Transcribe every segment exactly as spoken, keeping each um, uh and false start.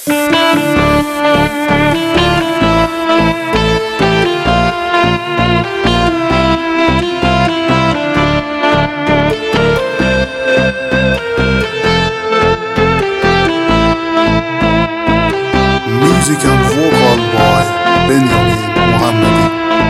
Music and vocal by Benjamin محمدی.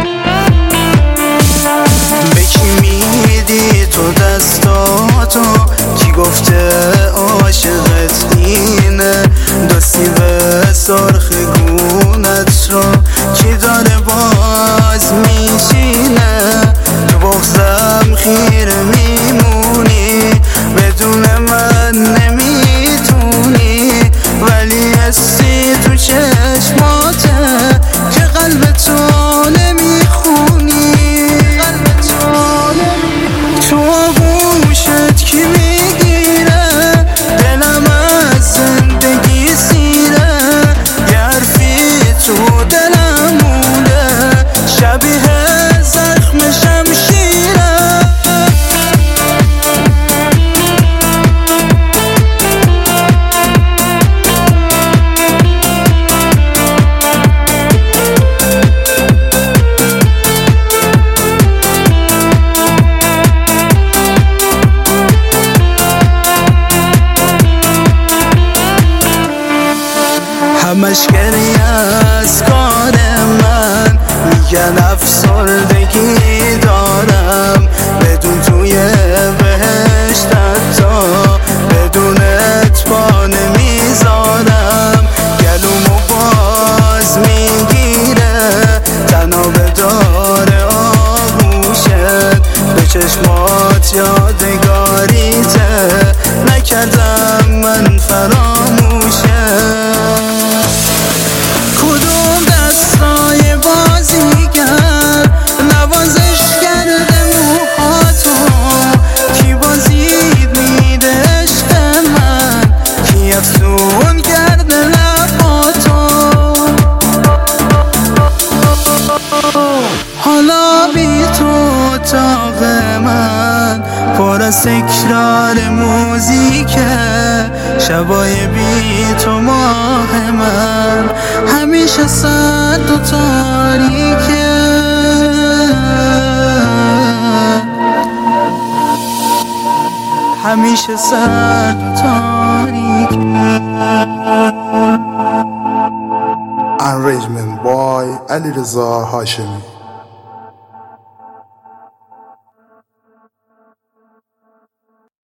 به کی میدی تو دستاتو؟ کی گفته عاشقت اینه؟ دو سیب سرخ گونت رو کی داره باز میچینه؟ تو بغضم خیره میمونی، بدون من نمیتونی، ولی هستی تو چشماته که قلب تو نمیخونی. تو آغوشت کی میگیره؟ دلم از زندگی سیره، یه حرفی تو دلم مونده شبیه زخم شمشیره. همش گریه از کار من، میگن افسردگی دارم، بدون توی بهشت حتی بدونت پا نمیذارم. گلومو باز میگیره تنها به دار آغوشت، به چشمات یادگاریته نکردم من فراموشه. کدوم دستای بازیگر نوازش کرده موهاتو؟ کی بازید میده عشق من؟ کی افسون کرده لباتو؟ حالا بی تو اتاق من پر از تکرار موزیکه، شبای بی تو ماه من همیشه سرد و تاریکه. همیشه سرد و تاریکه. Arrangement by علیرضا هاشمی.